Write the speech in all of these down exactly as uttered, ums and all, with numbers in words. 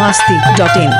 masti dot in.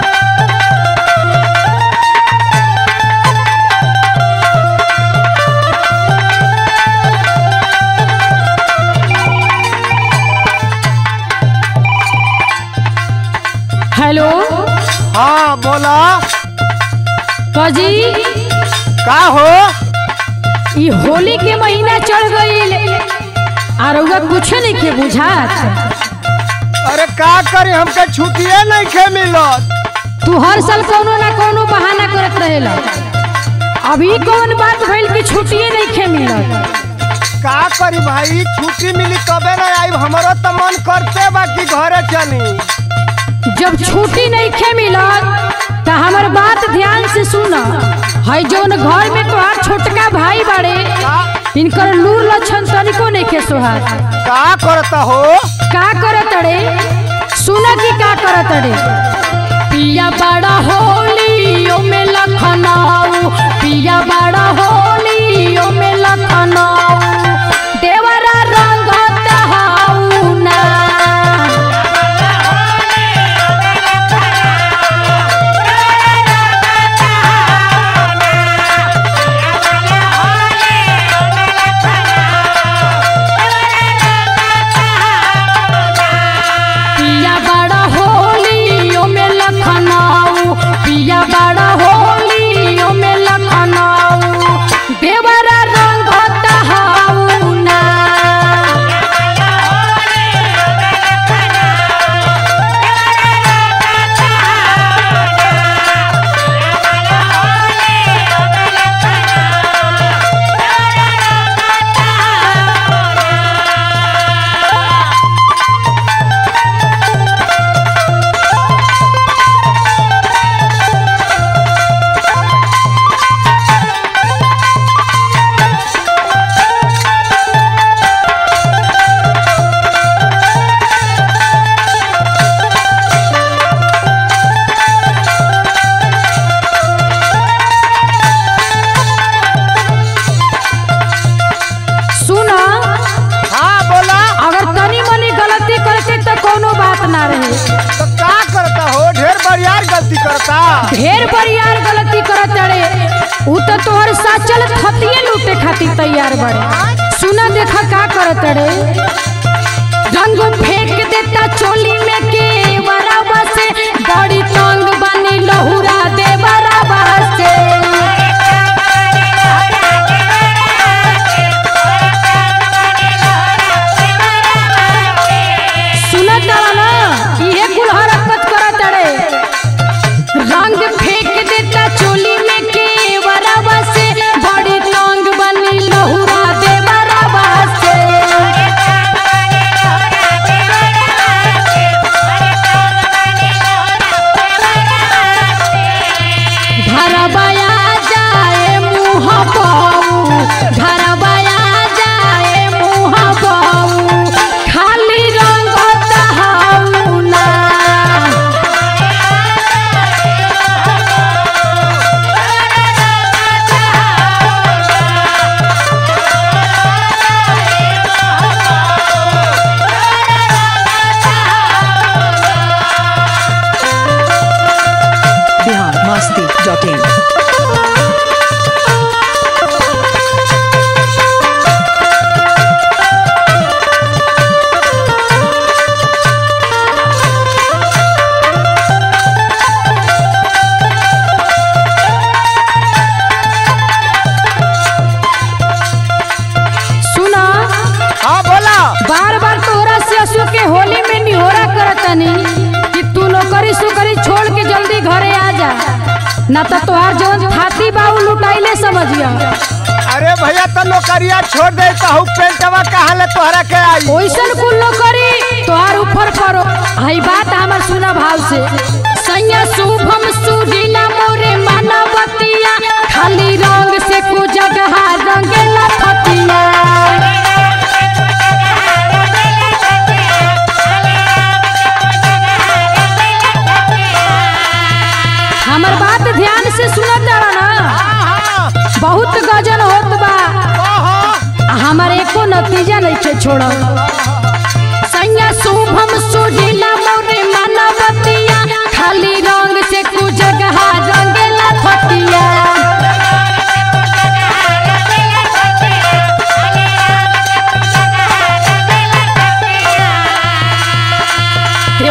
Hello. हाँ बोला। काजी का हो? ई होली के महीना चढ़ गई और कुछ नहीं के बुझात। अरे का करे, हमके छुट्टिए नहीं खे मिलत। तू हर साल कोनो ना कोनो बहाना करत रहेला। अभी कौन बात भइल कि छुट्टिए नहीं खे मिलत? का करी भाई, छुट्टी मिली तबे ना आई। हमारो तो मन करते बाकी घरे चली। जब छुट्टी नहीं खे मिलत तो हमार बात ध्यान से सुना। है जौन घर में तोहार छोटका भाई बड़े, इनकर लूर लक्षण तनिको नहीं खे सोहार। का करता हो? का करत रे? सुना कि का करत रे? पिया बड़ा होली ओ में लखनऊ, पिया बड़ा होली ओ में लखनऊ, देवरा रंग तहाऊ ना। ढेर बरियार गलती करत रे। उ तो तोहर साचल थतिए लूटे खातिर तैयार बड़े। सुना देखा का करत रे। रंग फेंक देता चोली में के बराबर से, बड़ी तंग बनी लहुरा दे बराबर से। सुना तारा ना, ये कुल हरकत करत रे। रंग फेंक देता चोली में के बराबर से, बड़ी तंग बनी लहुरा दे बराबर से। धरबया जाए मुँह बहू, धरबया जाए मुँह बहू, खाली रंग तहाऊ ना। Bihar masti dot in. सुना। हाँ बोला। बार बार तोहरा से असु के होली में निहोरा करतनी कि तू नौकरी सुकरी छोड़ के जल्दी घरे आ जा, ना तो तोहार जौन थाती बाऊ लुटाइले समझिया। अरे भैया तो नौकरिया छोड़ दे तो पेंटवा कहाँ ले तोहरा के आई? ओइसन कुल नौकरी तोहार ऊपर पड़ो। हई बात हमर सुना भाव से। सैया शुभम सुजीला मोरे मानवतिया, खाली रंग से को जगह रंगेला थतिया। हमर बात ध्यान से सुनत जाना ना। बहुत गजन होत बा, हमारे एको नतीजा नहीं के छोड़ा। सैया शुभम सुजीला मोरे मानवतिया,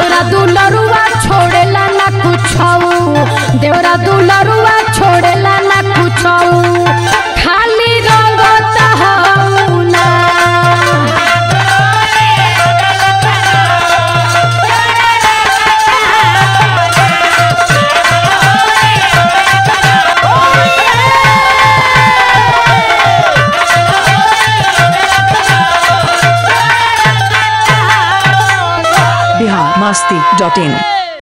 देवरा दुलरुआ छोड़ेला ना कुछऊ देवरा दुलरुआ छोड़ेला ना कुछऊ खाली रंगता हऊ ना बिहार मस्ती डॉट इन।